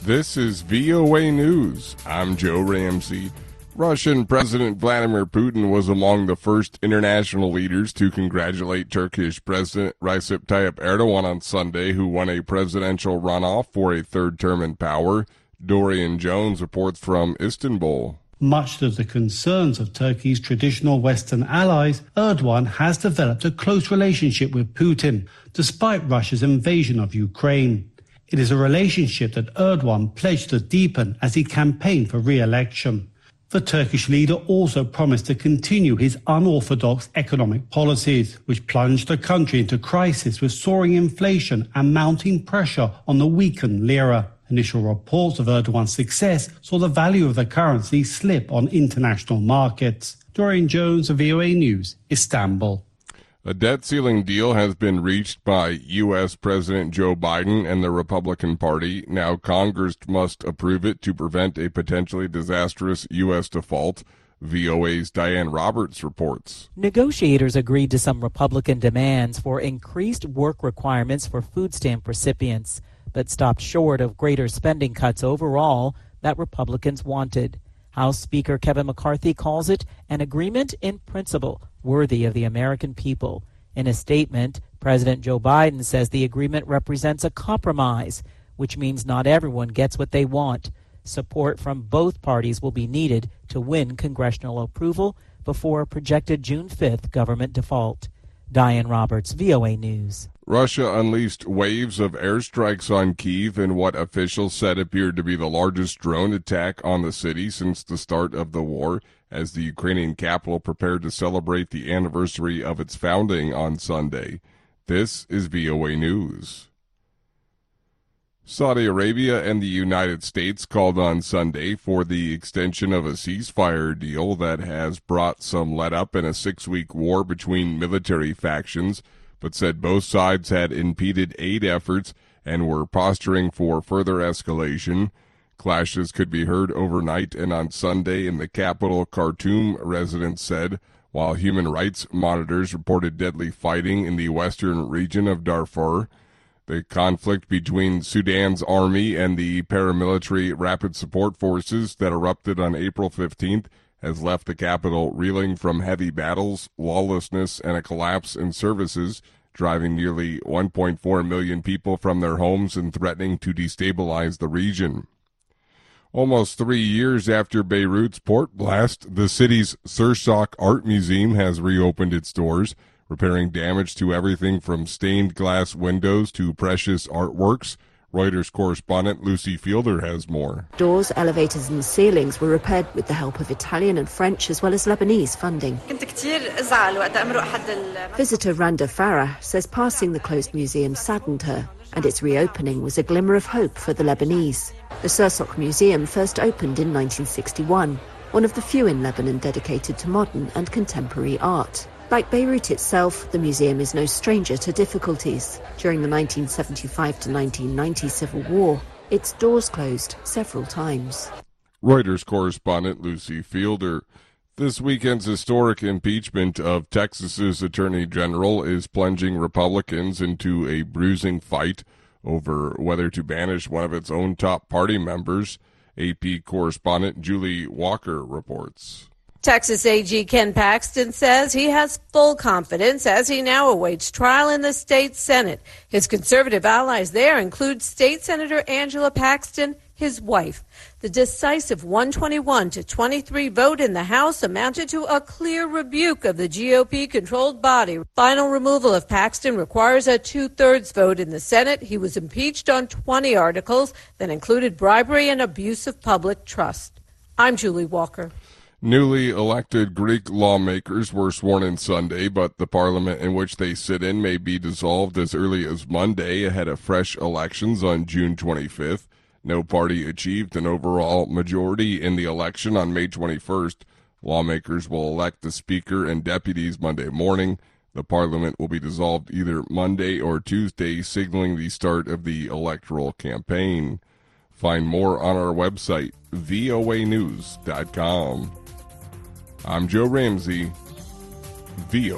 This is VOA News. I'm Joe Ramsey. Russian President Vladimir Putin was among the first international leaders to congratulate Turkish President Recep Tayyip Erdogan on Sunday, who won a presidential runoff for a third term in power. Dorian Jones reports from Istanbul. Much to the concerns of Turkey's traditional Western allies, Erdogan has developed a close relationship with Putin, despite Russia's invasion of Ukraine. It is a relationship that Erdogan pledged to deepen as he campaigned for re-election. The Turkish leader also promised to continue his unorthodox economic policies, which plunged the country into crisis with soaring inflation and mounting pressure on the weakened lira. Initial reports of Erdogan's success saw the value of the currency slip on international markets. Dorian Jones of VOA News, Istanbul. A debt ceiling deal has been reached by U.S. President Joe Biden and the Republican Party. Now Congress must approve it to prevent a potentially disastrous U.S. default. VOA's Diane Roberts reports. Negotiators agreed to some Republican demands for increased work requirements for food stamp recipients, but stopped short of greater spending cuts overall that Republicans wanted. House Speaker Kevin McCarthy calls it an agreement in principle worthy of the American people. In a statement, President Joe Biden says the agreement represents a compromise, which means not everyone gets what they want. Support from both parties will be needed to win congressional approval before a projected June 5th government default. Diane Roberts, VOA News. Russia unleashed waves of airstrikes on Kyiv in what officials said appeared to be the largest drone attack on the city since the start of the war, as the Ukrainian capital prepared to celebrate the anniversary of its founding on Sunday. This is VOA News. Saudi Arabia and the United States called on Sunday for the extension of a ceasefire deal that has brought some let-up in a 6-week war between military factions, but said both sides had impeded aid efforts and were posturing for further escalation. Clashes could be heard overnight and on Sunday in the capital, Khartoum, residents said, while human rights monitors reported deadly fighting in the western region of Darfur. The conflict between Sudan's army and the paramilitary Rapid Support Forces that erupted on April 15th has left the capital reeling from heavy battles, lawlessness, and a collapse in services, driving nearly 1.4 million people from their homes and threatening to destabilize the region. Almost 3 years after Beirut's port blast, the city's Sursock Art Museum has reopened its doors, repairing damage to everything from stained glass windows to precious artworks. Reuters correspondent Lucy Fielder has more. Doors, elevators and ceilings were repaired with the help of Italian and French as well as Lebanese funding. Visitor Randa Farah says passing the closed museum saddened her, and its reopening was a glimmer of hope for the Lebanese. The Sursock Museum first opened in 1961, one of the few in Lebanon dedicated to modern and contemporary art. Like Beirut itself, the museum is no stranger to difficulties. During the 1975 to 1990 Civil War, its doors closed several times. Reuters correspondent Lucy Fielder. This weekend's historic impeachment of Texas's Attorney General is plunging Republicans into a bruising fight over whether to banish one of its own top party members. AP correspondent Julie Walker reports. Texas AG Ken Paxton says he has full confidence as he now awaits trial in the state Senate. His conservative allies there include State Senator Angela Paxton, his wife. The decisive 121-23 vote in the House amounted to a clear rebuke of the GOP-controlled body. Final removal of Paxton requires a 2/3 vote in the Senate. He was impeached on 20 articles that included bribery and abuse of public trust. I'm Julie Walker. Newly elected Greek lawmakers were sworn in Sunday, but the parliament in which they sit in may be dissolved as early as Monday ahead of fresh elections on June 25th. No party achieved an overall majority in the election on May 21st. Lawmakers will elect the speaker and deputies Monday morning. The parliament will be dissolved either Monday or Tuesday, signaling the start of the electoral campaign. Find more on our website, voanews.com. I'm Joe Ramsey, VOA